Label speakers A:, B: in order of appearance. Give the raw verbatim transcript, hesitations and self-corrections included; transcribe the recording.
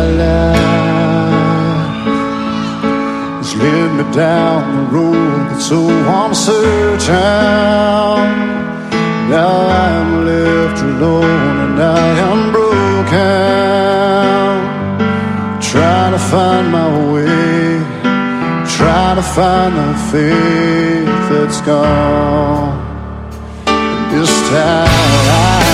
A: life has led me down the road that's so uncertain. Now I'm left alone and I am broken, trying to find my way, trying to find the faith that's gone. This time